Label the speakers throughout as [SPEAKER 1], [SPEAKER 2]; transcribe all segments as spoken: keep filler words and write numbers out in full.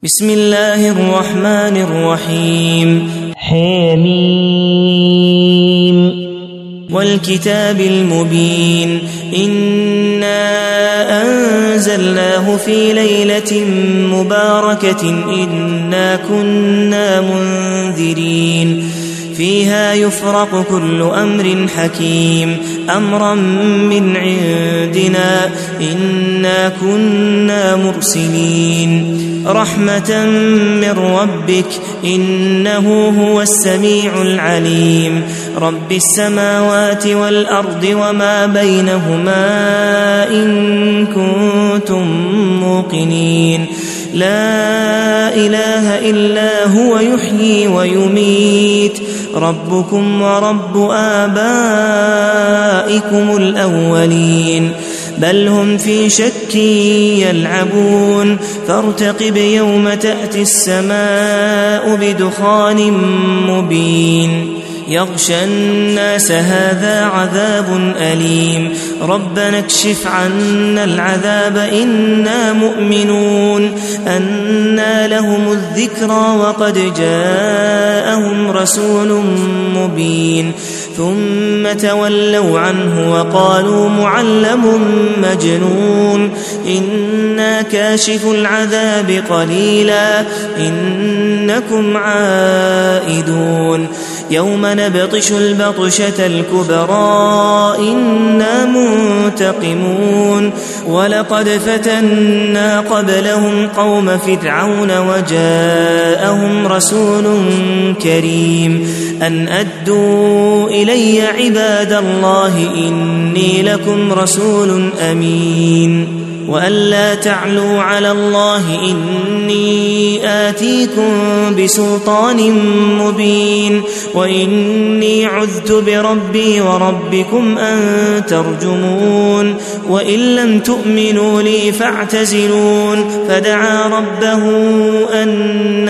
[SPEAKER 1] بسم الله الرحمن الرحيم
[SPEAKER 2] حميم
[SPEAKER 1] والكتاب المبين إنا أنزلناه في ليلة مباركة إنا كنا منذرين فيها يفرق كل أمر حكيم أمرا من عندنا إنا كنا مرسلين رحمة من ربك إنه هو السميع العليم رب السماوات والأرض وما بينهما إن كنتم موقنين لا إله إلا هو يحيي ويميت ربكم ورب آبائكم الأولين بل هم في شك يلعبون فارتقب يوم تأتي السماء بدخان مبين يغشى الناس هذا عذاب أليم ربنا اكشف عنا العذاب إنا مؤمنون أنى لهم الذكرى وقد جاءهم رسول مبين ثم تولوا عنه وقالوا معلم مجنون إنا كاشف العذاب قليلا إنكم عائدون يوم نبطش البطشة الكبرى إنا منتقمون ولقد فتنا قبلهم قوم فرعون وجاءهم رسول كريم أن أدوا إلي عباد الله إني لكم رسول أمين وأن لا تعلوا على الله إني آتيكم بسلطان مبين وإني عذت بربي وربكم أن ترجمون وإن لم تؤمنوا لي فاعتزلون فدعا ربه أن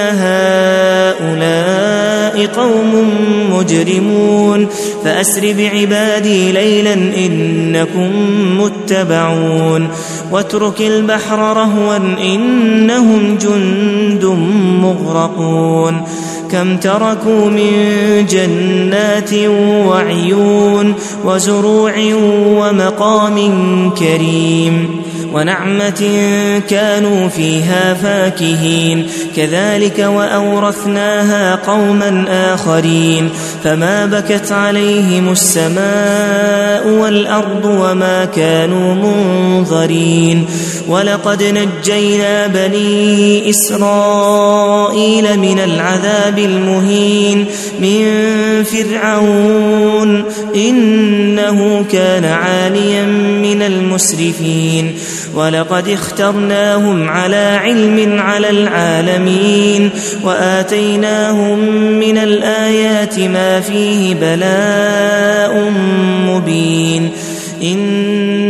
[SPEAKER 1] هؤلاء قوم مجرمون فأسر بعبادي ليلا إنكم متبعون واترك البحر رهوا إنهم جند مغرقون كم تركوا من جنات وعيون وزروع ومقام كريم ونعمة كانوا فيها فاكهين كذلك وأورثناها قوما آخرين فما بكت عليهم السماء والأرض وما كانوا منظرين ولقد نجينا بني إسرائيل من العذاب المهين من فرعون إنه كان عاليا من المسرفين ولقد اخترناهم على علم على العالمين وآتيناهم من الآيات ما فيه بلاء مبين إن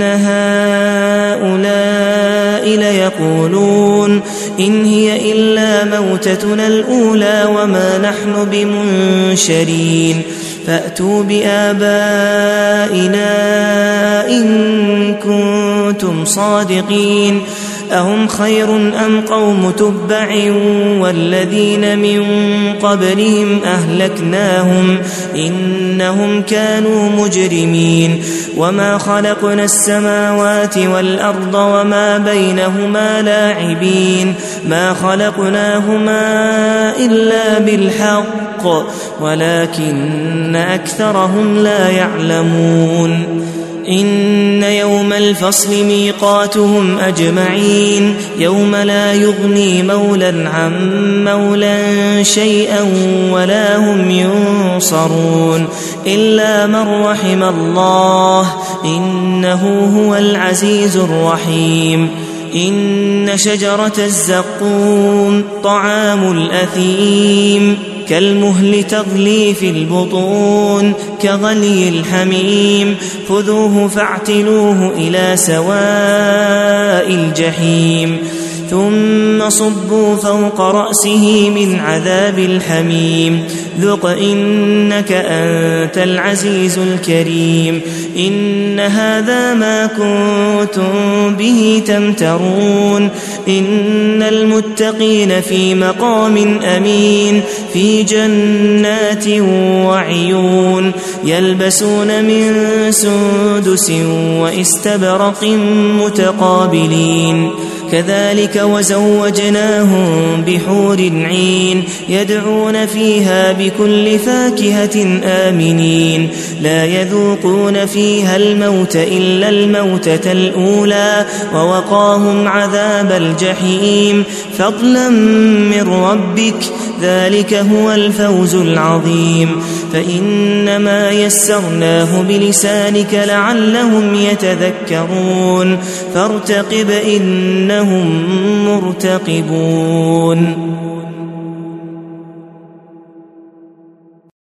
[SPEAKER 1] هؤلاء ليقولون إن هي إلا موتتنا الأولى وما نحن بمنشرين فأتوا بآبائنا إن كنتم صادقين أهم خير أم قوم تبع والذين من قبلهم أهلكناهم إنهم كانوا مجرمين وما خلقنا السماوات والأرض وما بينهما لاعبين ما خلقناهما إلا بالحق ولكن أكثرهم لا يعلمون إن يوم الفصل ميقاتهم أجمعين يوم لا يغني مولى عن مولى شيئا ولا هم ينصرون إلا من رحم الله إنه هو العزيز الرحيم إن شجرة الزقوم طعام الأثيم كالمهل تغلي في البطون كغلي الحميم خذوه فاعتلوه إلى سواء الجحيم ثم صبوا فوق رأسه من عذاب الحميم ذق إنك أنت العزيز الكريم إن هذا ما كنتم به تمترون إن المتقين في مقام أمين في جنات وعيون يلبسون من سندس واستبرق متقابلين كذلك وزوجناهم بحور عين يدعون فيها بكل فاكهة آمنين لا يذوقون فيها الموت إلا الموتة الأولى ووقاهم عذاب الجحيم فضلا من ربك ذلك هو الفوز العظيم فإنما يسرناه بلسانك لعلهم يتذكرون فارتقب إنهم مرتقبون